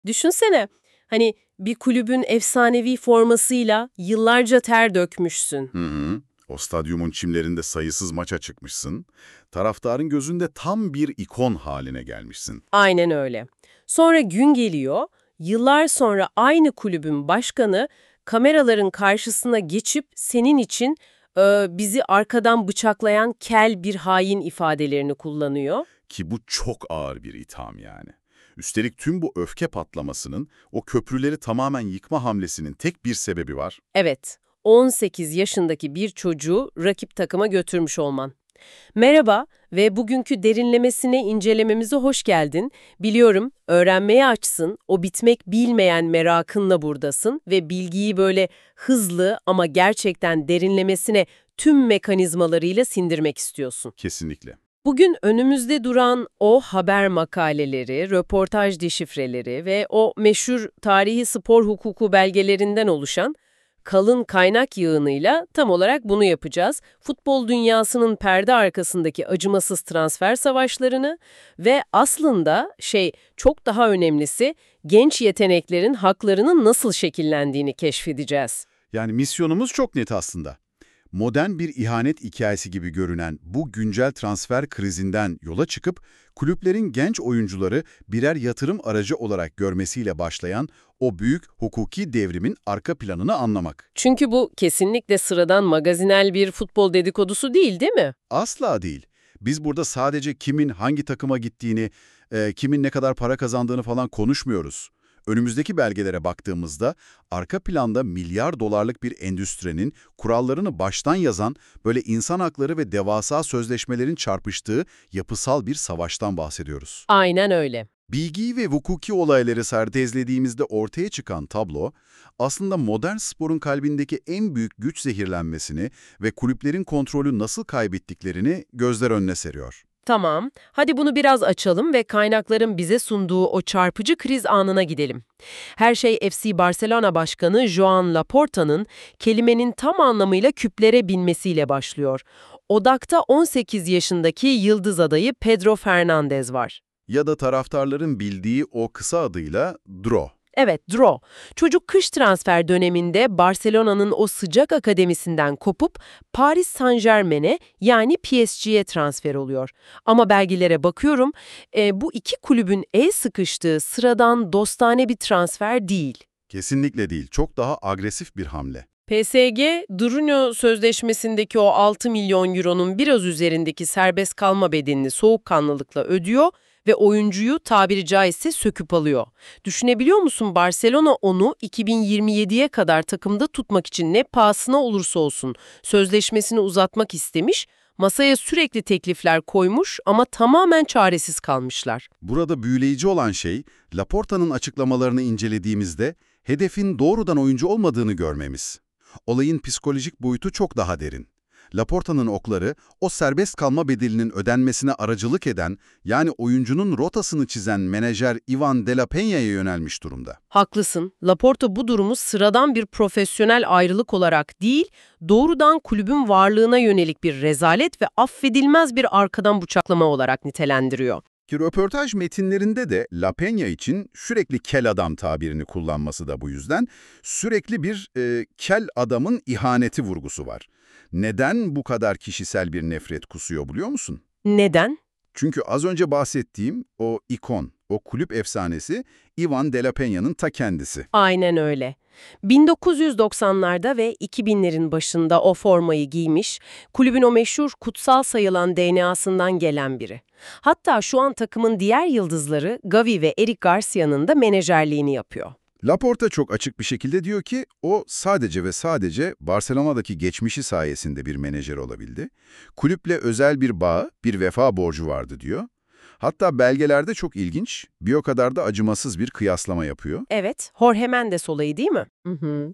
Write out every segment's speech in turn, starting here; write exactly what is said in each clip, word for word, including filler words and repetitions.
Düşünsene, hani bir kulübün efsanevi formasıyla yıllarca ter dökmüşsün. Hı hı. O stadyumun çimlerinde sayısız maça çıkmışsın. Taraftarın gözünde tam bir ikon haline gelmişsin. Aynen öyle. Sonra gün geliyor, yıllar sonra aynı kulübün başkanı kameraların karşısına geçip senin için e, bizi arkadan bıçaklayan kel bir hain ifadelerini kullanıyor. Ki bu çok ağır bir itham yani. Üstelik tüm bu öfke patlamasının, o köprüleri tamamen yıkma hamlesinin tek bir sebebi var. Evet, on sekiz yaşındaki bir çocuğu rakip takıma götürmüş olman. Merhaba ve bugünkü derinlemesine incelememize hoş geldin. Biliyorum, öğrenmeye açsın, o bitmek bilmeyen merakınla buradasın ve bilgiyi böyle hızlı ama gerçekten derinlemesine tüm mekanizmalarıyla sindirmek istiyorsun. Kesinlikle. Bugün önümüzde duran o haber makaleleri, röportaj deşifreleri ve o meşhur tarihi spor hukuku belgelerinden oluşan kalın kaynak yığınıyla tam olarak bunu yapacağız. Futbol dünyasının perde arkasındaki acımasız transfer savaşlarını ve aslında şey çok daha önemlisi genç yeteneklerin haklarının nasıl şekillendiğini keşfedeceğiz. Yani misyonumuz çok net aslında. Modern bir ihanet hikayesi gibi görünen bu güncel transfer krizinden yola çıkıp kulüplerin genç oyuncuları birer yatırım aracı olarak görmesiyle başlayan o büyük hukuki devrimin arka planını anlamak. Çünkü bu kesinlikle sıradan magazinel bir futbol dedikodusu değil, değil mi? Asla değil. Biz burada sadece kimin hangi takıma gittiğini, e, kimin ne kadar para kazandığını falan konuşmuyoruz. Önümüzdeki belgelere baktığımızda arka planda milyar dolarlık bir endüstrinin kurallarını baştan yazan, böyle insan hakları ve devasa sözleşmelerin çarpıştığı yapısal bir savaştan bahsediyoruz. Aynen öyle. Bilgiyi ve hukuki olayları sentezlediğimizde ortaya çıkan tablo, aslında modern sporun kalbindeki en büyük güç zehirlenmesini ve kulüplerin kontrolü nasıl kaybettiklerini gözler önüne seriyor. Tamam, hadi bunu biraz açalım ve kaynakların bize sunduğu o çarpıcı kriz anına gidelim. Her şey F C Barcelona Başkanı Joan Laporta'nın kelimenin tam anlamıyla küplere binmesiyle başlıyor. Odakta on sekiz yaşındaki yıldız adayı Pedro Fernandez var. Ya da taraftarların bildiği o kısa adıyla Dro. Evet, draw. Çocuk kış transfer döneminde Barcelona'nın o sıcak akademisinden kopup Paris Saint-Germain'e yani P S G'ye transfer oluyor. Ama belgelere bakıyorum, e, bu iki kulübün el sıkıştığı sıradan dostane bir transfer değil. Kesinlikle değil, çok daha agresif bir hamle. P S G, Drunio sözleşmesindeki o altı milyon euronun biraz üzerindeki serbest kalma bedelini soğukkanlılıkla ödüyor ve oyuncuyu tabiri caizse söküp alıyor. Düşünebiliyor musun, Barcelona onu iki bin yirmi yediye kadar takımda tutmak için ne pahasına olursa olsun sözleşmesini uzatmak istemiş, masaya sürekli teklifler koymuş ama tamamen çaresiz kalmışlar. Burada büyüleyici olan şey, Laporta'nın açıklamalarını incelediğimizde hedefin doğrudan oyuncu olmadığını görmemiz. Olayın psikolojik boyutu çok daha derin. Laporta'nın okları, o serbest kalma bedelinin ödenmesine aracılık eden, yani oyuncunun rotasını çizen menajer Ivan de la Peña'ya yönelmiş durumda. Haklısın. Laporta bu durumu sıradan bir profesyonel ayrılık olarak değil, doğrudan kulübün varlığına yönelik bir rezalet ve affedilmez bir arkadan bıçaklama olarak nitelendiriyor. Ki röportaj metinlerinde de La Peña için sürekli kel adam tabirini kullanması da bu yüzden sürekli bir e, kel adamın ihaneti vurgusu var. Neden bu kadar kişisel bir nefret kusuyor biliyor musun? Neden? Çünkü az önce bahsettiğim o ikon, o kulüp efsanesi Ivan de la Peña'nın ta kendisi. Aynen öyle. bin dokuz yüz doksanlarda ve iki binlerin başında o formayı giymiş, kulübün o meşhur kutsal sayılan D N A'sından gelen biri. Hatta şu an takımın diğer yıldızları Gavi ve Eric Garcia'nın da menajerliğini yapıyor. Laporta çok açık bir şekilde diyor ki o sadece ve sadece Barcelona'daki geçmişi sayesinde bir menajer olabildi. Kulüple özel bir bağı, bir vefa borcu vardı diyor. Hatta belgelerde çok ilginç, bir o kadar da acımasız bir kıyaslama yapıyor. Evet, Jorge Mendes olayı değil mi? Hı hı.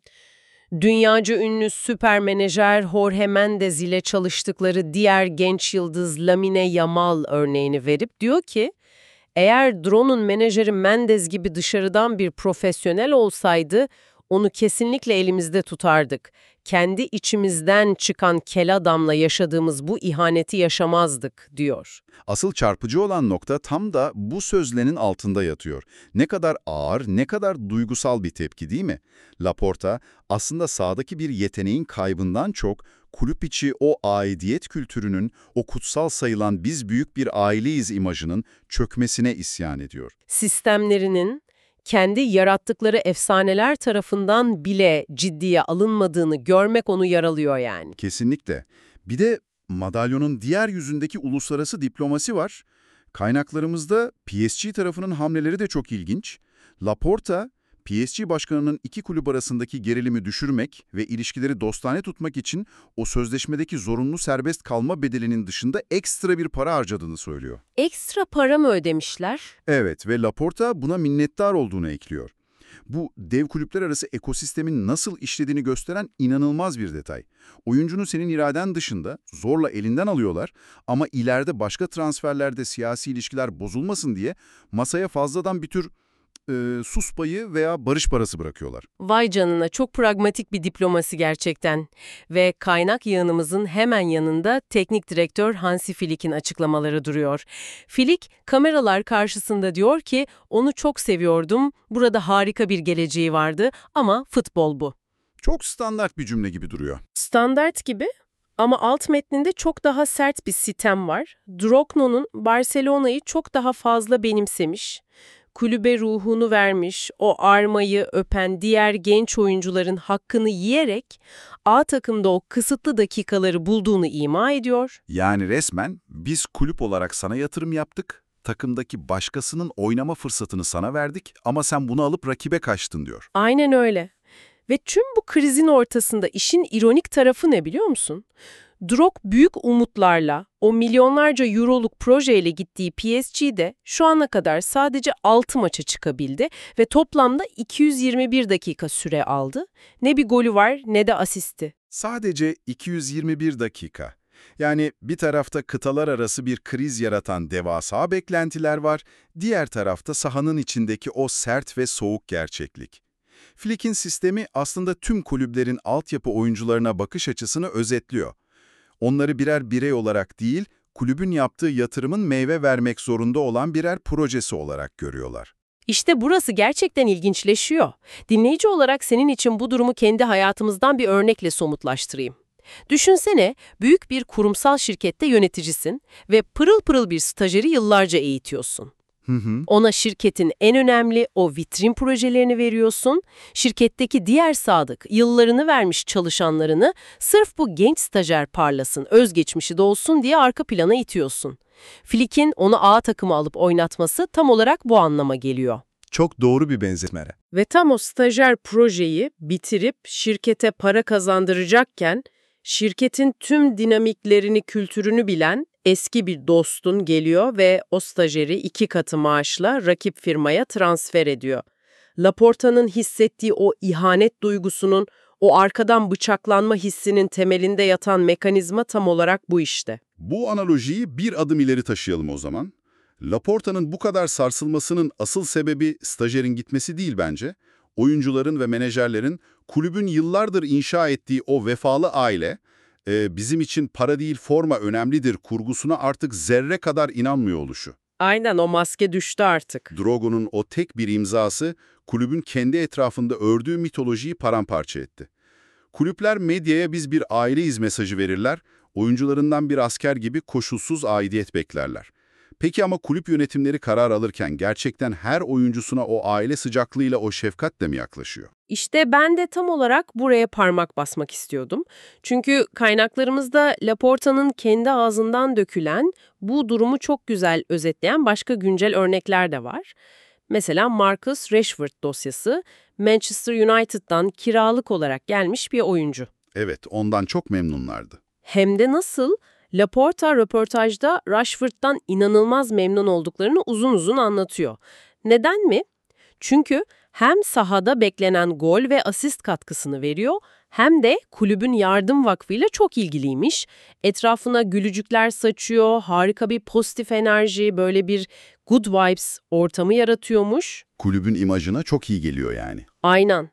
Dünyaca ünlü süper menajer Jorge Mendes ile çalıştıkları diğer genç yıldız Lamine Yamal örneğini verip diyor ki, eğer Drone'un menajeri Mendes gibi dışarıdan bir profesyonel olsaydı, onu kesinlikle elimizde tutardık. Kendi içimizden çıkan kel adamla yaşadığımız bu ihaneti yaşamazdık, diyor. Asıl çarpıcı olan nokta tam da bu sözlerin altında yatıyor. Ne kadar ağır, ne kadar duygusal bir tepki değil mi? Laporta aslında sahadaki bir yeteneğin kaybından çok kulüp içi o aidiyet kültürünün, o kutsal sayılan biz büyük bir aileyiz imajının çökmesine isyan ediyor. Sistemlerinin kendi yarattıkları efsaneler tarafından bile ciddiye alınmadığını görmek onu yaralıyor yani. Kesinlikle. Bir de madalyonun diğer yüzündeki uluslararası diplomasi var. Kaynaklarımızda P S G tarafının hamleleri de çok ilginç. Laporta, P S G başkanının iki kulüp arasındaki gerilimi düşürmek ve ilişkileri dostane tutmak için o sözleşmedeki zorunlu serbest kalma bedelinin dışında ekstra bir para harcadığını söylüyor. Ekstra para mı ödemişler? Evet ve Laporta buna minnettar olduğunu ekliyor. Bu dev kulüpler arası ekosistemin nasıl işlediğini gösteren inanılmaz bir detay. Oyuncunu senin iraden dışında zorla elinden alıyorlar ama ileride başka transferlerde siyasi ilişkiler bozulmasın diye masaya fazladan bir tür e, sus payı veya barış parası bırakıyorlar. Vay canına, çok pragmatik bir diplomasi gerçekten. Ve kaynak yığınımızın hemen yanında teknik direktör Hansi Flick'in açıklamaları duruyor. Flick kameralar karşısında diyor ki onu çok seviyordum, burada harika bir geleceği vardı ama futbol bu. Çok standart bir cümle gibi duruyor. Standart gibi ama alt metninde çok daha sert bir sitem var. Drogno'nun Barcelona'yı çok daha fazla benimsemiş, kulübe ruhunu vermiş, o armayı öpen diğer genç oyuncuların hakkını yiyerek A takımda o kısıtlı dakikaları bulduğunu ima ediyor. Yani resmen biz kulüp olarak sana yatırım yaptık, takımdaki başkasının oynama fırsatını sana verdik ama sen bunu alıp rakibe kaçtın diyor. Aynen öyle. Ve tüm bu krizin ortasında işin ironik tarafı ne biliyor musun? Drog büyük umutlarla, o milyonlarca euroluk projeyle gittiği P S G'de şu ana kadar sadece altı maça çıkabildi ve toplamda iki yüz yirmi bir dakika süre aldı. Ne bir golü var ne de asisti. Sadece iki yüz yirmi bir dakika. Yani bir tarafta kıtalar arası bir kriz yaratan devasa beklentiler var, diğer tarafta sahanın içindeki o sert ve soğuk gerçeklik. Flick'in sistemi aslında tüm kulüplerin altyapı oyuncularına bakış açısını özetliyor. Onları birer birey olarak değil, kulübün yaptığı yatırımın meyve vermek zorunda olan birer projesi olarak görüyorlar. İşte burası gerçekten ilginçleşiyor. Dinleyici olarak senin için bu durumu kendi hayatımızdan bir örnekle somutlaştırayım. Düşünsene, büyük bir kurumsal şirkette yöneticisin ve pırıl pırıl bir stajyeri yıllarca eğitiyorsun. Hı hı. Ona şirketin en önemli o vitrin projelerini veriyorsun, şirketteki diğer sadık, yıllarını vermiş çalışanlarını sırf bu genç stajyer parlasın, özgeçmişi de olsun diye arka plana itiyorsun. Flick'in onu A takımı alıp oynatması tam olarak bu anlama geliyor. Çok doğru bir benzetme. Ve tam o stajyer projeyi bitirip şirkete para kazandıracakken, şirketin tüm dinamiklerini, kültürünü bilen eski bir dostun geliyor ve o stajyeri iki katı maaşla rakip firmaya transfer ediyor. Laporta'nın hissettiği o ihanet duygusunun, o arkadan bıçaklanma hissinin temelinde yatan mekanizma tam olarak bu işte. Bu analojiyi bir adım ileri taşıyalım o zaman. Laporta'nın bu kadar sarsılmasının asıl sebebi stajyerin gitmesi değil bence. Oyuncuların ve menajerlerin kulübün yıllardır inşa ettiği o vefalı aile, e, bizim için para değil forma önemlidir kurgusuna artık zerre kadar inanmıyor oluşu. Aynen, o maske düştü artık. Drogo'nun o tek bir imzası kulübün kendi etrafında ördüğü mitolojiyi paramparça etti. Kulüpler medyaya biz bir aileyiz mesajı verirler, oyuncularından bir asker gibi koşulsuz aidiyet beklerler. Peki ama kulüp yönetimleri karar alırken gerçekten her oyuncusuna o aile sıcaklığıyla, o şefkatle mi yaklaşıyor? İşte ben de tam olarak buraya parmak basmak istiyordum. Çünkü kaynaklarımızda Laporta'nın kendi ağzından dökülen, bu durumu çok güzel özetleyen başka güncel örnekler de var. Mesela Marcus Rashford dosyası, Manchester United'dan kiralık olarak gelmiş bir oyuncu. Evet, ondan çok memnunlardı. Hem de nasıl? Laporta röportajda Rashford'dan inanılmaz memnun olduklarını uzun uzun anlatıyor. Neden mi? Çünkü hem sahada beklenen gol ve asist katkısını veriyor, hem de kulübün yardım vakfıyla çok ilgiliymiş. Etrafına gülücükler saçıyor, harika bir pozitif enerji, böyle bir good vibes ortamı yaratıyormuş. Kulübün imajına çok iyi geliyor yani. Aynen.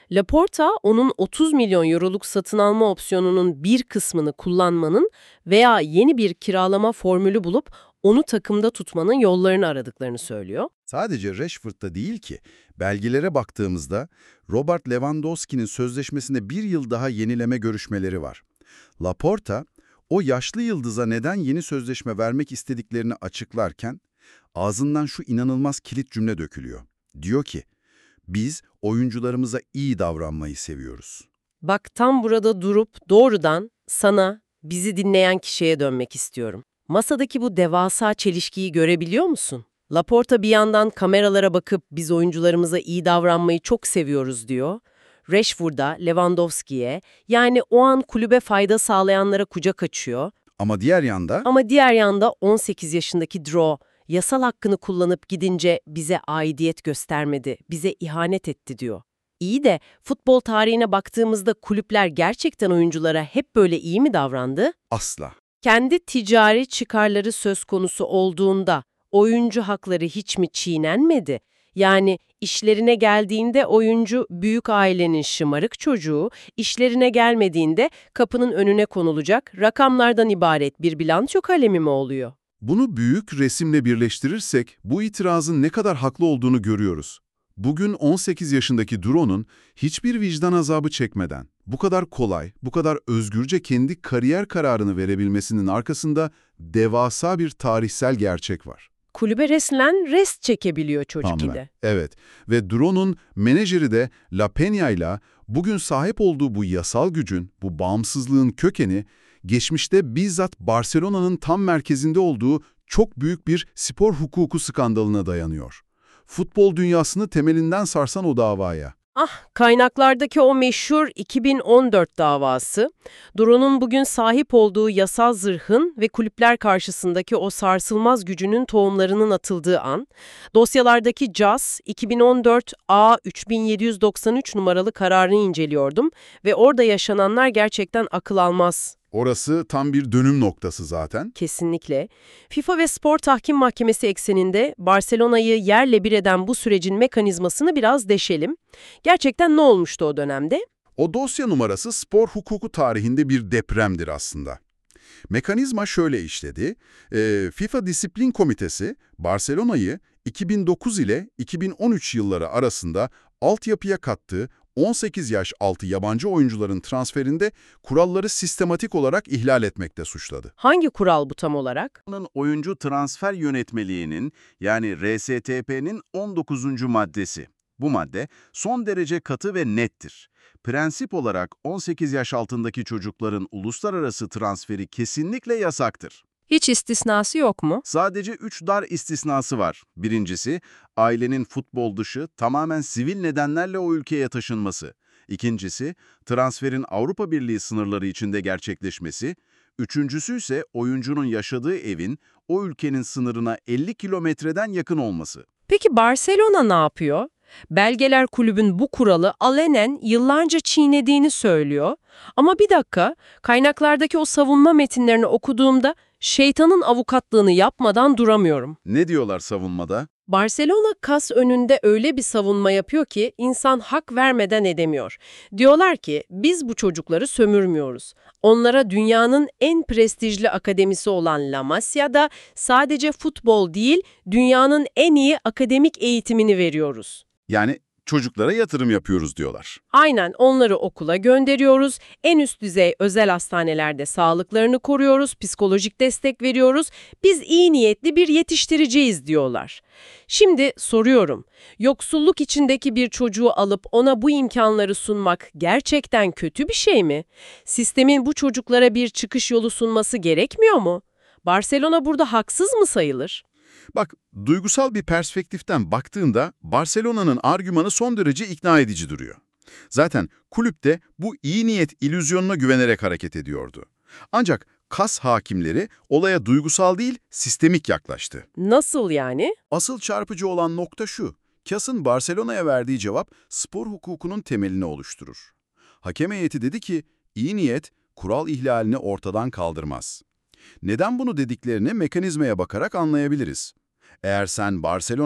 Laporta, onun otuz milyon euroluk satın alma opsiyonunun bir kısmını kullanmanın veya yeni bir kiralama formülü bulup onu takımda tutmanın yollarını aradıklarını söylüyor. Sadece Rashford'da değil ki, belgelere baktığımızda Robert Lewandowski'nin sözleşmesinde bir yıl daha yenileme görüşmeleri var. Laporta, o yaşlı yıldıza neden yeni sözleşme vermek istediklerini açıklarken, ağzından şu inanılmaz kilit cümle dökülüyor. Diyor ki, biz oyuncularımıza iyi davranmayı seviyoruz. Bak tam burada durup doğrudan sana, bizi dinleyen kişiye dönmek istiyorum. Masadaki bu devasa çelişkiyi görebiliyor musun? Laporta bir yandan kameralara bakıp biz oyuncularımıza iyi davranmayı çok seviyoruz diyor. Rashford'a, Lewandowski'ye yani o an kulübe fayda sağlayanlara kucak açıyor. Ama diğer yanda, Ama diğer yanda on sekiz yaşındaki Drow yasal hakkını kullanıp gidince bize aidiyet göstermedi, bize ihanet etti diyor. İyi de futbol tarihine baktığımızda kulüpler gerçekten oyunculara hep böyle iyi mi davrandı? asla. Kendi ticari çıkarları söz konusu olduğunda oyuncu hakları hiç mi çiğnenmedi? Yani işlerine geldiğinde oyuncu büyük ailenin şımarık çocuğu, işlerine gelmediğinde kapının önüne konulacak rakamlardan ibaret bir bilanço kalemi mi oluyor? Bunu büyük resimle birleştirirsek bu itirazın ne kadar haklı olduğunu görüyoruz. Bugün on sekiz yaşındaki Drow'un hiçbir vicdan azabı çekmeden, bu kadar kolay, bu kadar özgürce kendi kariyer kararını verebilmesinin arkasında devasa bir tarihsel gerçek var. Kulübe resmen rest çekebiliyor çocuk Tamamen. ile. Evet ve Drow'un menajeri de La Peña'yla bugün sahip olduğu bu yasal gücün, bu bağımsızlığın kökeni, geçmişte bizzat Barcelona'nın tam merkezinde olduğu çok büyük bir spor hukuku skandalına dayanıyor. Futbol dünyasını temelinden sarsan o davaya. Ah, kaynaklardaki o meşhur iki bin on dört davası, Dro'nun bugün sahip olduğu yasal zırhın ve kulüpler karşısındaki o sarsılmaz gücünün tohumlarının atıldığı an, dosyalardaki C A S iki bin on dört A üç bin yedi yüz doksan üç numaralı kararını inceliyordum ve orada yaşananlar gerçekten akıl almaz. Orası tam bir dönüm noktası zaten. Kesinlikle. FIFA ve Spor Tahkim Mahkemesi ekseninde Barcelona'yı yerle bir eden bu sürecin mekanizmasını biraz deşelim. Gerçekten ne olmuştu o dönemde? O dosya numarası spor hukuku tarihinde bir depremdir aslında. Mekanizma şöyle işledi. Ee, FIFA Disiplin Komitesi, Barcelona'yı iki bin dokuz ile iki bin on üç yılları arasında altyapıya kattığı on sekiz yaş altı yabancı oyuncuların transferinde kuralları sistematik olarak ihlal etmekte suçladı. Hangi kural bu tam olarak? Oyuncu Transfer Yönetmeliği'nin yani R S T P'nin on dokuzuncu maddesi. Bu madde son derece katı ve nettir. Prensip olarak on sekiz yaş altındaki çocukların uluslararası transferi kesinlikle yasaktır. Hiç istisnası yok mu? Sadece üç dar istisnası var. Birincisi, ailenin futbol dışı tamamen sivil nedenlerle o ülkeye taşınması. İkincisi, transferin Avrupa Birliği sınırları içinde gerçekleşmesi. Üçüncüsü ise oyuncunun yaşadığı evin o ülkenin sınırına elli kilometreden yakın olması. Peki Barcelona ne yapıyor? Belgeler kulübün bu kuralı alenen yıllarca çiğnediğini söylüyor. Ama bir dakika, kaynaklardaki o savunma metinlerini okuduğumda şeytanın avukatlığını yapmadan duramıyorum. Ne diyorlar savunmada? Barcelona kas önünde öyle bir savunma yapıyor ki insan hak vermeden edemiyor. Diyorlar ki biz bu çocukları sömürmüyoruz. Onlara dünyanın en prestijli akademisi olan La Masia'da sadece futbol değil, dünyanın en iyi akademik eğitimini veriyoruz. Yani çocuklara yatırım yapıyoruz diyorlar. Aynen onları okula gönderiyoruz, en üst düzey özel hastanelerde sağlıklarını koruyoruz, psikolojik destek veriyoruz, biz iyi niyetli bir yetiştiriciyiz diyorlar. Şimdi soruyorum, yoksulluk içindeki bir çocuğu alıp ona bu imkanları sunmak gerçekten kötü bir şey mi? Sistemin bu çocuklara bir çıkış yolu sunması gerekmiyor mu? Barcelona burada haksız mı sayılır? Bak, duygusal bir perspektiften baktığında Barcelona'nın argümanı son derece ikna edici duruyor. Zaten kulüp de bu iyi niyet illüzyonuna güvenerek hareket ediyordu. Ancak kas hakimleri olaya duygusal değil, sistemik yaklaştı. Nasıl yani? Asıl çarpıcı olan nokta şu: C A S'ın Barcelona'ya verdiği cevap spor hukukunun temelini oluşturur. Hakem heyeti dedi ki, iyi niyet kural ihlalini ortadan kaldırmaz. Neden bunu dediklerini mekanizmaya bakarak anlayabiliriz. Eğer sen Barcelona'ya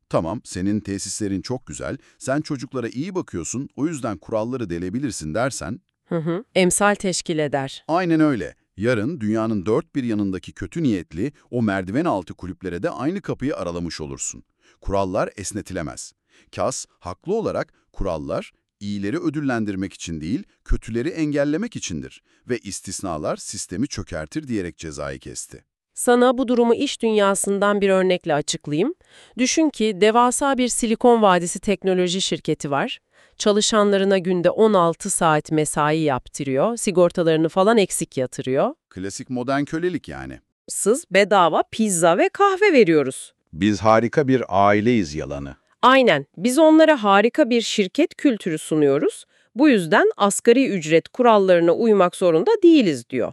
Tamam, senin tesislerin çok güzel, sen çocuklara iyi bakıyorsun, o yüzden kuralları delebilirsin dersen, Hı hı. Emsal teşkil eder. aynen öyle. Yarın dünyanın dört bir yanındaki kötü niyetli o merdiven altı kulüplere de aynı kapıyı aralamış olursun. Kurallar esnetilemez. Kass, haklı olarak kurallar iyileri ödüllendirmek için değil, kötüleri engellemek içindir ve istisnalar sistemi çökertir diyerek cezayı kesti. Sana bu durumu iş dünyasından bir örnekle açıklayayım. Düşün ki devasa bir Silikon Vadisi teknoloji şirketi var. Çalışanlarına günde on altı saat mesai yaptırıyor, sigortalarını falan eksik yatırıyor. Klasik modern kölelik yani. Sız bedava pizza ve kahve veriyoruz. Biz harika bir aileyiz yalanı. Aynen, biz onlara harika bir şirket kültürü sunuyoruz. Bu yüzden asgari ücret kurallarına uymak zorunda değiliz diyor.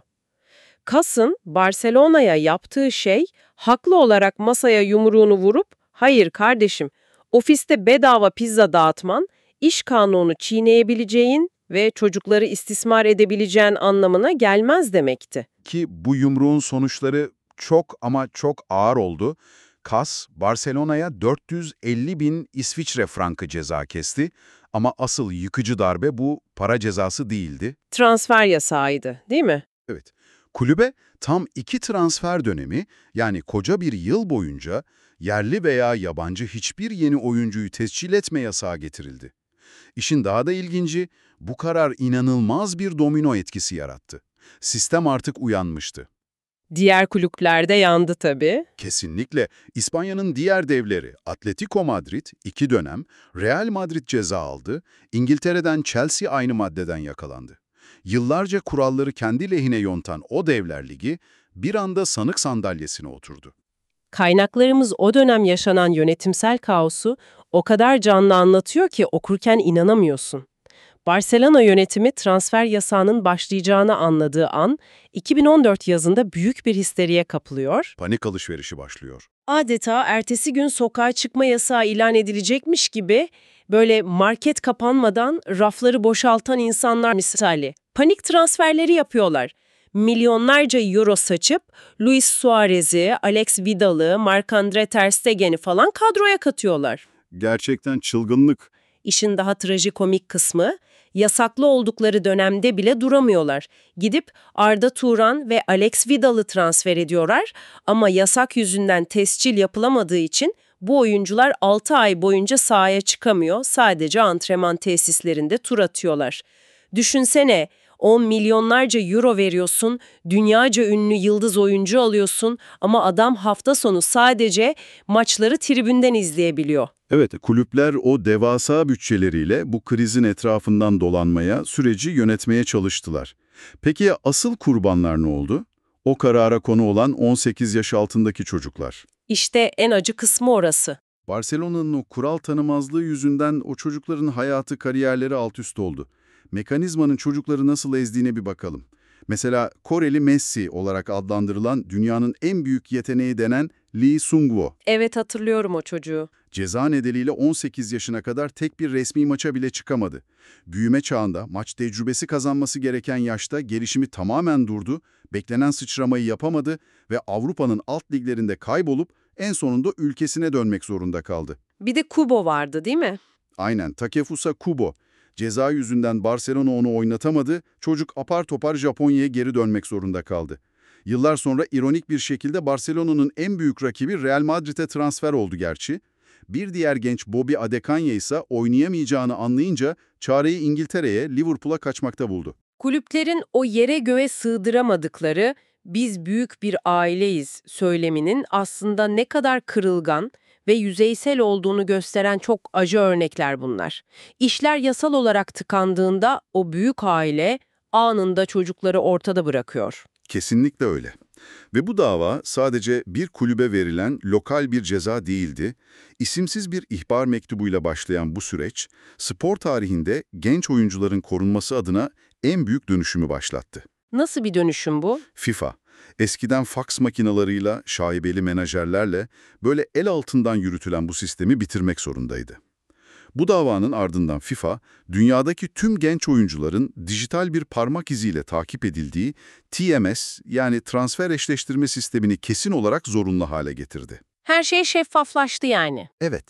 Kass'ın Barcelona'ya yaptığı şey, haklı olarak masaya yumruğunu vurup, hayır kardeşim, ofiste bedava pizza dağıtman, iş kanunu çiğneyebileceğin ve çocukları istismar edebileceğin anlamına gelmez demekti. Ki bu yumruğun sonuçları çok ama çok ağır oldu. Kass, Barcelona'ya dört yüz elli bin İsviçre frankı ceza kesti ama asıl yıkıcı darbe bu para cezası değildi. Transfer yasağıydı, değil mi? Evet, kulübe tam iki transfer dönemi, yani koca bir yıl boyunca yerli veya yabancı hiçbir yeni oyuncuyu tescil etme yasağı getirildi. İşin daha da ilginci, bu karar inanılmaz bir domino etkisi yarattı. Sistem artık uyanmıştı. Diğer kulüplerde yandı tabii. Kesinlikle İspanya'nın diğer devleri Atletico Madrid iki dönem, Real Madrid ceza aldı, İngiltere'den Chelsea aynı maddeden yakalandı. Yıllarca kuralları kendi lehine yontan o devler ligi bir anda sanık sandalyesine oturdu. Kaynaklarımız o dönem yaşanan yönetimsel kaosu o kadar canlı anlatıyor ki okurken inanamıyorsun. Barcelona yönetimi transfer yasağının başlayacağını anladığı an, iki bin on dört yazında büyük bir histeriye kapılıyor. Panik alışverişi başlıyor. Adeta ertesi gün sokağa çıkma yasağı ilan edilecekmiş gibi böyle market kapanmadan rafları boşaltan insanlar misali panik transferleri yapıyorlar. Milyonlarca euro saçıp Luis Suarez'i, Alex Vidal'ı, Marc-André ter Stegen'i falan kadroya katıyorlar. Gerçekten çılgınlık. İşin daha trajikomik kısmı, yasaklı oldukları dönemde bile duramıyorlar. Gidip Arda Turan ve Alex Vidal'ı transfer ediyorlar ama yasak yüzünden tescil yapılamadığı için bu oyuncular altı ay boyunca sahaya çıkamıyor, sadece antrenman tesislerinde tur atıyorlar. Düşünsene, on milyonlarca euro veriyorsun, dünyaca ünlü yıldız oyuncu alıyorsun ama adam hafta sonu sadece maçları tribünden izleyebiliyor. Evet, kulüpler o devasa bütçeleriyle bu krizin etrafından dolanmaya, süreci yönetmeye çalıştılar. Peki asıl kurbanlar ne oldu? O karara konu olan on sekiz yaş altındaki çocuklar. İşte en acı kısmı orası. Barcelona'nın o kural tanımazlığı yüzünden o çocukların hayatı, kariyerleri alt üst oldu. Mekanizmanın çocukları nasıl ezdiğine bir bakalım. Mesela Koreli Messi olarak adlandırılan dünyanın en büyük yeteneği denen Lee Sung-woo. Evet, hatırlıyorum o çocuğu. Ceza nedeniyle on sekiz yaşına kadar tek bir resmi maça bile çıkamadı. Büyüme çağında maç tecrübesi kazanması gereken yaşta gelişimi tamamen durdu, beklenen sıçramayı yapamadı ve Avrupa'nın alt liglerinde kaybolup en sonunda ülkesine dönmek zorunda kaldı. Bir de Kubo vardı, değil mi? Aynen, Takefusa Kubo. Ceza yüzünden Barcelona onu oynatamadı, çocuk apar topar Japonya'ya geri dönmek zorunda kaldı. Yıllar sonra ironik bir şekilde Barcelona'nın en büyük rakibi Real Madrid'e transfer oldu gerçi. Bir diğer genç Bobby Adekanye ise oynayamayacağını anlayınca çareyi İngiltere'ye, Liverpool'a kaçmakta buldu. Kulüplerin o yere göğe sığdıramadıkları "biz büyük bir aileyiz" söyleminin aslında ne kadar kırılgan ve yüzeysel olduğunu gösteren çok acı örnekler bunlar. İşler yasal olarak tıkandığında o büyük aile anında çocukları ortada bırakıyor. Kesinlikle öyle. Ve bu dava sadece bir kulübe verilen lokal bir ceza değildi. İsimsiz bir ihbar mektubuyla başlayan bu süreç, spor tarihinde genç oyuncuların korunması adına en büyük dönüşümü başlattı. Nasıl bir dönüşüm bu? FIFA, eskiden faks makinalarıyla, şaibeli menajerlerle böyle el altından yürütülen bu sistemi bitirmek zorundaydı. Bu davanın ardından FIFA, dünyadaki tüm genç oyuncuların dijital bir parmak iziyle takip edildiği T M S yani transfer eşleştirme sistemini kesin olarak zorunlu hale getirdi. Her şey şeffaflaştı yani. Evet,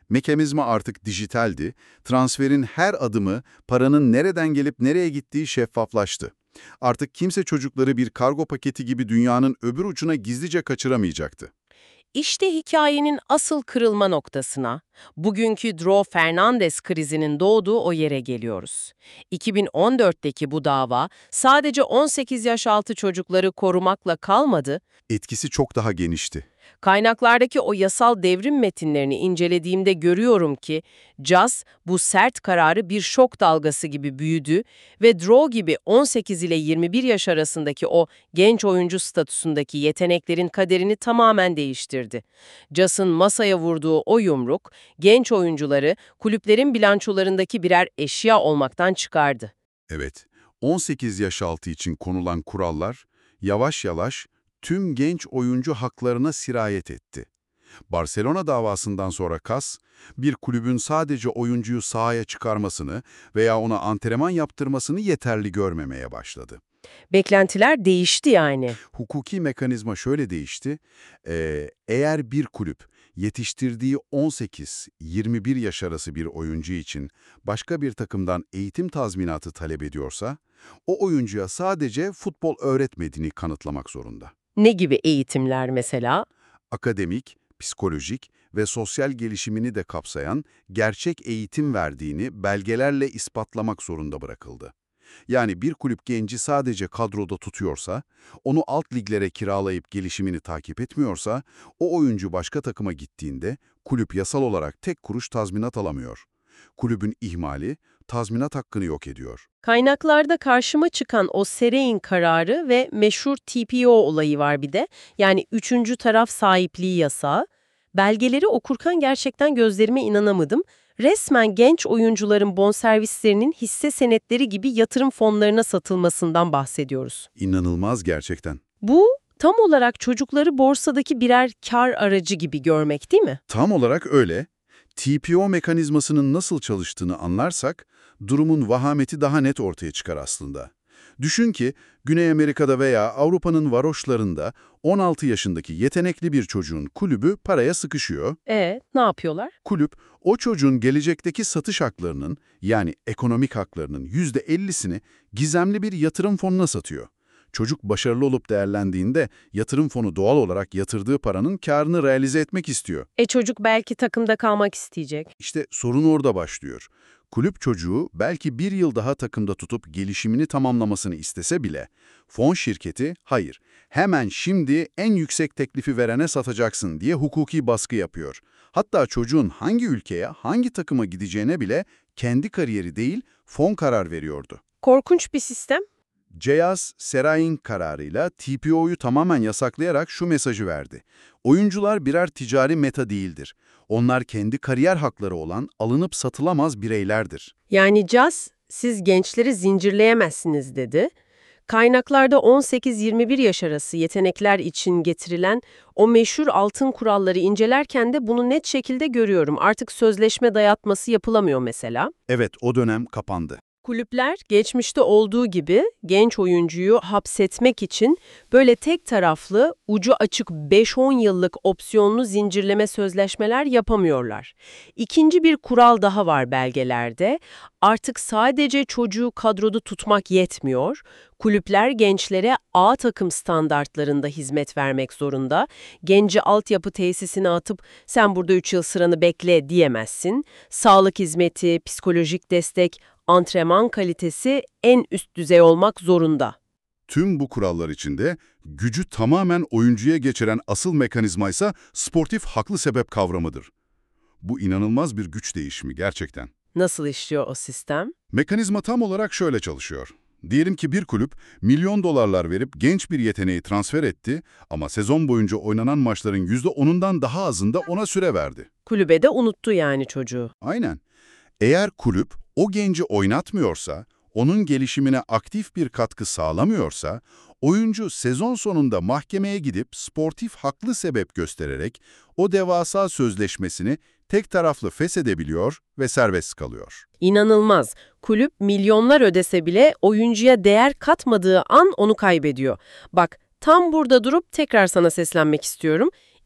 Mekanizma artık dijitaldi, transferin her adımı, paranın nereden gelip nereye gittiği şeffaflaştı. Artık kimse çocukları bir kargo paketi gibi dünyanın öbür ucuna gizlice kaçıramayacaktı. İşte hikayenin asıl kırılma noktasına, bugünkü Dro Fernandes krizinin doğduğu o yere geliyoruz. iki bin on dörtteki bu dava sadece on sekiz yaş altı çocukları korumakla kalmadı, Etkisi çok daha genişti. kaynaklardaki o yasal devrim metinlerini incelediğimde görüyorum ki Caz bu sert kararı bir şok dalgası gibi büyüdü ve Dro gibi on sekiz ile yirmi bir yaş arasındaki o genç oyuncu statüsündeki yeteneklerin kaderini tamamen değiştirdi. Caz'ın masaya vurduğu o yumruk genç oyuncuları kulüplerin bilançolarındaki birer eşya olmaktan çıkardı. Evet, on sekiz yaş altı için konulan kurallar yavaş yavaş tüm genç oyuncu haklarına sirayet etti. Barcelona davasından sonra C A S, bir kulübün sadece oyuncuyu sahaya çıkarmasını veya ona antrenman yaptırmasını yeterli görmemeye başladı. Beklentiler değişti yani. Hukuki mekanizma şöyle değişti, ee, eğer bir kulüp yetiştirdiği on sekiz yirmi bir yaş arası bir oyuncu için başka bir takımdan eğitim tazminatı talep ediyorsa, o oyuncuya sadece futbol öğretmediğini kanıtlamak zorunda. Ne gibi eğitimler mesela? Akademik, psikolojik ve sosyal gelişimini de kapsayan gerçek eğitim verdiğini belgelerle ispatlamak zorunda bırakıldı. Yani bir kulüp genci sadece kadroda tutuyorsa, onu alt liglere kiralayıp gelişimini takip etmiyorsa, o oyuncu başka takıma gittiğinde kulüp yasal olarak tek kuruş tazminat alamıyor. Kulübün ihmali tazminat hakkını yok ediyor. Kaynaklarda karşıma çıkan o Serein kararı ve meşhur T P O olayı var bir de. Yani üçüncü taraf sahipliği yasağı. Belgeleri okurken gerçekten gözlerime inanamadım. Resmen genç oyuncuların bonservislerinin hisse senetleri gibi yatırım fonlarına satılmasından bahsediyoruz. İnanılmaz gerçekten. Bu tam olarak çocukları borsadaki birer kar aracı gibi görmek değil mi? Tam olarak öyle. T P O mekanizmasının nasıl çalıştığını anlarsak, durumun vahameti daha net ortaya çıkar aslında. Düşün ki, Güney Amerika'da veya Avrupa'nın varoşlarında on altı yaşındaki yetenekli bir çocuğun kulübü paraya sıkışıyor. E, ne yapıyorlar? Kulüp, o çocuğun gelecekteki satış haklarının, yani ekonomik haklarının yüzde ellisini gizemli bir yatırım fonuna satıyor. Çocuk başarılı olup değerlendiğinde yatırım fonu doğal olarak yatırdığı paranın karını realize etmek istiyor. E çocuk belki takımda kalmak isteyecek. İşte sorun orada başlıyor. Kulüp çocuğu belki bir yıl daha takımda tutup gelişimini tamamlamasını istese bile, fon şirketi hayır, hemen şimdi en yüksek teklifi verene satacaksın diye hukuki baskı yapıyor. Hatta çocuğun hangi ülkeye, hangi takıma gideceğine bile kendi kariyeri değil, fon karar veriyordu. Korkunç bir sistem. Ceyaz, Serain kararıyla T P O'yu tamamen yasaklayarak şu mesajı verdi. Oyuncular birer ticari meta değildir. Onlar kendi kariyer hakları olan alınıp satılamaz bireylerdir. Yani Caz, siz gençleri zincirleyemezsiniz dedi. Kaynaklarda on sekiz yirmi bir yaş arası yetenekler için getirilen o meşhur altın kuralları incelerken de bunu net şekilde görüyorum. Artık sözleşme dayatması yapılamıyor mesela. Evet, o dönem kapandı. Kulüpler geçmişte olduğu gibi genç oyuncuyu hapsetmek için böyle tek taraflı, ucu açık beş on yıllık opsiyonlu zincirleme sözleşmeler yapamıyorlar. İkinci bir kural daha var belgelerde. Artık sadece çocuğu kadroda tutmak yetmiyor. Kulüpler gençlere A takım standartlarında hizmet vermek zorunda. Genci altyapı tesisine atıp sen burada üç yıl sıranı bekle diyemezsin. Sağlık hizmeti, psikolojik destek, antrenman kalitesi en üst düzey olmak zorunda. Tüm bu kurallar içinde gücü tamamen oyuncuya geçiren asıl mekanizmaysa sportif haklı sebep kavramıdır. Bu inanılmaz bir güç değişimi gerçekten. Nasıl işliyor o sistem? Mekanizma tam olarak şöyle çalışıyor. Diyelim ki bir kulüp milyon dolarlar verip genç bir yeteneği transfer etti ama sezon boyunca oynanan maçların yüzde onundan daha azında ona süre verdi. Kulübe de unuttu yani çocuğu. Aynen. Eğer kulüp o genci oynatmıyorsa, onun gelişimine aktif bir katkı sağlamıyorsa, oyuncu sezon sonunda mahkemeye gidip sportif haklı sebep göstererek o devasa sözleşmesini tek taraflı feshedebiliyor ve serbest kalıyor. İnanılmaz. Kulüp milyonlar ödese bile oyuncuya değer katmadığı an onu kaybediyor. Bak, tam burada durup tekrar sana seslenmek istiyorum.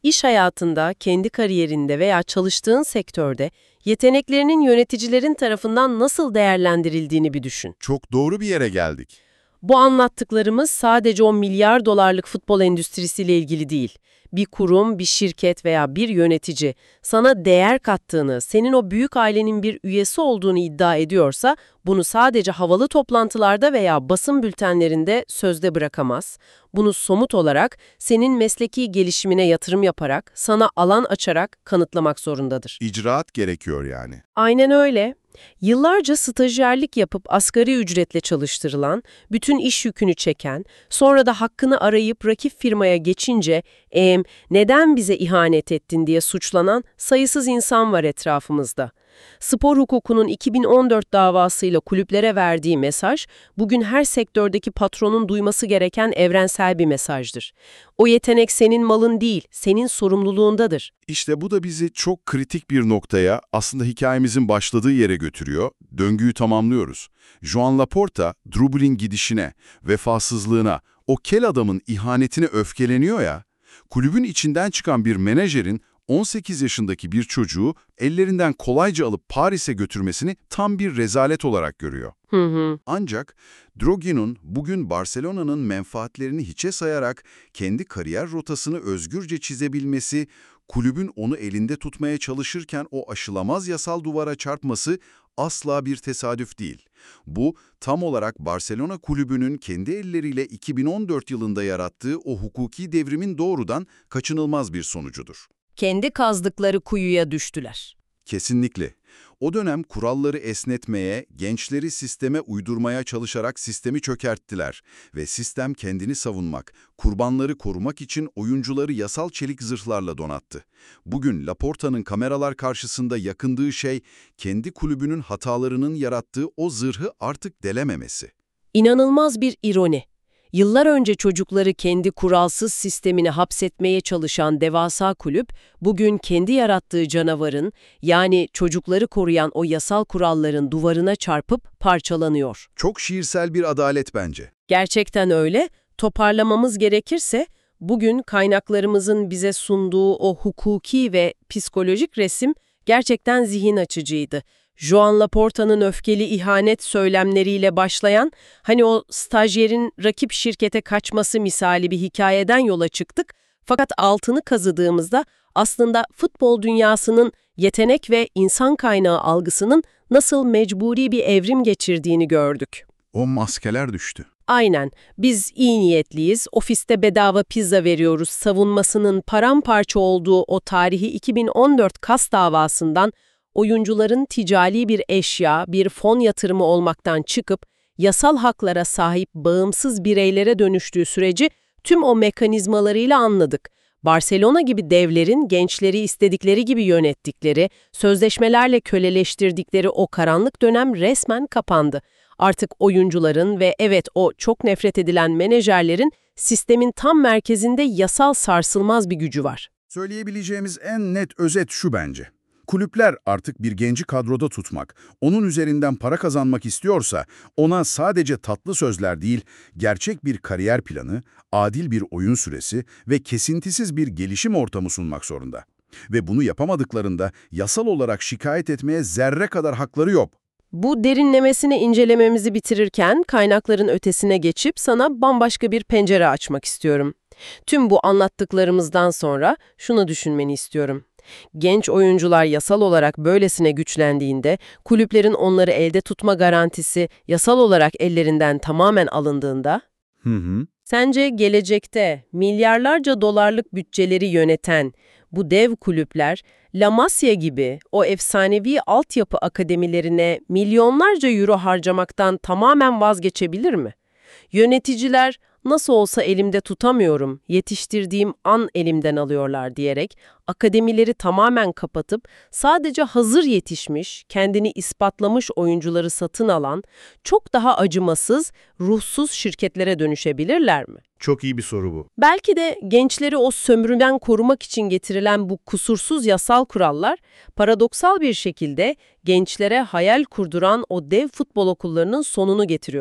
İş hayatında, kendi kariyerinde veya çalıştığın sektörde yeteneklerinin yöneticilerin tarafından nasıl değerlendirildiğini bir düşün. Çok doğru bir yere geldik. Bu anlattıklarımız sadece o milyar dolarlık futbol endüstrisiyle ilgili değil. Bir kurum, bir şirket veya bir yönetici sana değer kattığını, senin o büyük ailenin bir üyesi olduğunu iddia ediyorsa, bunu sadece havalı toplantılarda veya basın bültenlerinde sözde bırakamaz. Bunu somut olarak senin mesleki gelişimine yatırım yaparak, sana alan açarak kanıtlamak zorundadır. İcraat gerekiyor yani. Aynen öyle. Yıllarca stajyerlik yapıp asgari ücretle çalıştırılan, bütün iş yükünü çeken, sonra da hakkını arayıp rakip firmaya geçince e, neden bize ihanet ettin diye suçlanan sayısız insan var etrafımızda. Spor hukukunun iki bin on dört davasıyla kulüplere verdiği mesaj, bugün her sektördeki patronun duyması gereken evrensel bir mesajdır. O yetenek senin malın değil, senin sorumluluğundadır. İşte bu da bizi çok kritik bir noktaya, aslında hikayemizin başladığı yere götürüyor. Döngüyü tamamlıyoruz. Joan Laporta, Drew Brees'in gidişine, vefasızlığına, o kel adamın ihanetine öfkeleniyor ya, kulübün içinden çıkan bir menajerin on sekiz yaşındaki bir çocuğu ellerinden kolayca alıp Paris'e götürmesini tam bir rezalet olarak görüyor. Hı hı. Ancak Drogin'un bugün Barcelona'nın menfaatlerini hiçe sayarak kendi kariyer rotasını özgürce çizebilmesi, kulübün onu elinde tutmaya çalışırken o aşılamaz yasal duvara çarpması asla bir tesadüf değil. Bu, tam olarak Barcelona kulübünün kendi elleriyle iki bin on dört yılında yarattığı o hukuki devrimin doğrudan kaçınılmaz bir sonucudur. Kendi kazdıkları kuyuya düştüler. Kesinlikle. O dönem kuralları esnetmeye, gençleri sisteme uydurmaya çalışarak sistemi çökerttiler ve sistem kendini savunmak, kurbanları korumak için oyuncuları yasal çelik zırhlarla donattı. Bugün Laporta'nın kameralar karşısında yakındığı şey, kendi kulübünün hatalarının yarattığı o zırhı artık delememesi. İnanılmaz bir ironi. Yıllar önce çocukları kendi kuralsız sistemine hapsetmeye çalışan devasa kulüp, bugün kendi yarattığı canavarın, yani çocukları koruyan o yasal kuralların duvarına çarpıp parçalanıyor. Çok şiirsel bir adalet bence. Gerçekten öyle. Toparlamamız gerekirse, bugün kaynaklarımızın bize sunduğu o hukuki ve psikolojik resim gerçekten zihin açıcıydı. Joan Laporta'nın öfkeli ihanet söylemleriyle başlayan, hani o stajyerin rakip şirkete kaçması misali bir hikayeden yola çıktık. Fakat altını kazıdığımızda aslında futbol dünyasının yetenek ve insan kaynağı algısının nasıl mecburi bir evrim geçirdiğini gördük. O maskeler düştü. Aynen, biz iyi niyetliyiz, ofiste bedava pizza veriyoruz savunmasının paramparça olduğu o tarihi iki bin on dört Kas davasından, oyuncuların ticari bir eşya, bir fon yatırımı olmaktan çıkıp yasal haklara sahip bağımsız bireylere dönüştüğü süreci tüm o mekanizmalarıyla anladık. Barcelona gibi devlerin gençleri istedikleri gibi yönettikleri, sözleşmelerle köleleştirdikleri o karanlık dönem resmen kapandı. Artık oyuncuların ve evet o çok nefret edilen menajerlerin sistemin tam merkezinde yasal sarsılmaz bir gücü var. Söyleyebileceğimiz en net özet şu bence. Kulüpler artık bir genci kadroda tutmak, onun üzerinden para kazanmak istiyorsa ona sadece tatlı sözler değil, gerçek bir kariyer planı, adil bir oyun süresi ve kesintisiz bir gelişim ortamı sunmak zorunda. Ve bunu yapamadıklarında yasal olarak şikayet etmeye zerre kadar hakları yok. Bu derinlemesine incelememizi bitirirken kaynakların ötesine geçip sana bambaşka bir pencere açmak istiyorum. Tüm bu anlattıklarımızdan sonra şunu düşünmeni istiyorum. Genç oyuncular yasal olarak böylesine güçlendiğinde, kulüplerin onları elde tutma garantisi yasal olarak ellerinden tamamen alındığında, Hı hı. sence gelecekte milyarlarca dolarlık bütçeleri yöneten bu dev kulüpler, La Masia gibi o efsanevi altyapı akademilerine milyonlarca euro harcamaktan tamamen vazgeçebilir mi? Yöneticiler, nasıl olsa elimde tutamıyorum, yetiştirdiğim an elimden alıyorlar diyerek akademileri tamamen kapatıp sadece hazır yetişmiş, kendini ispatlamış oyuncuları satın alan çok daha acımasız, ruhsuz şirketlere dönüşebilirler mi? Çok iyi bir soru bu. Belki de gençleri o sömürüden korumak için getirilen bu kusursuz yasal kurallar, paradoksal bir şekilde gençlere hayal kurduran o dev futbol okullarının sonunu getiriyordur.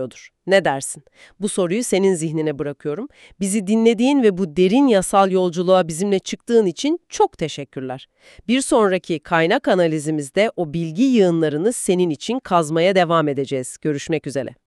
Ne dersin? Bu soruyu senin zihnine bırakıyorum. Bizi dinlediğin ve bu derin yasal yolculuğa bizimle çıktığın için çok teşekkürler. Bir sonraki kaynak analizimizde o bilgi yığınlarını senin için kazmaya devam edeceğiz. Görüşmek üzere.